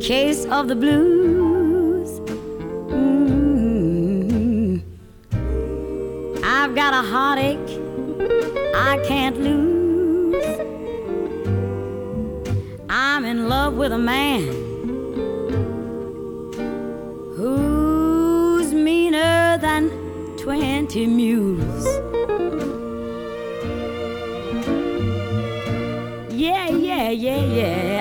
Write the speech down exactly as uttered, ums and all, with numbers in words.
case of the blues. Mm-hmm. I've got a heartache I can't lose. I'm in love with a man who's meaner than twenty mules. Yeah, yeah, yeah, yeah.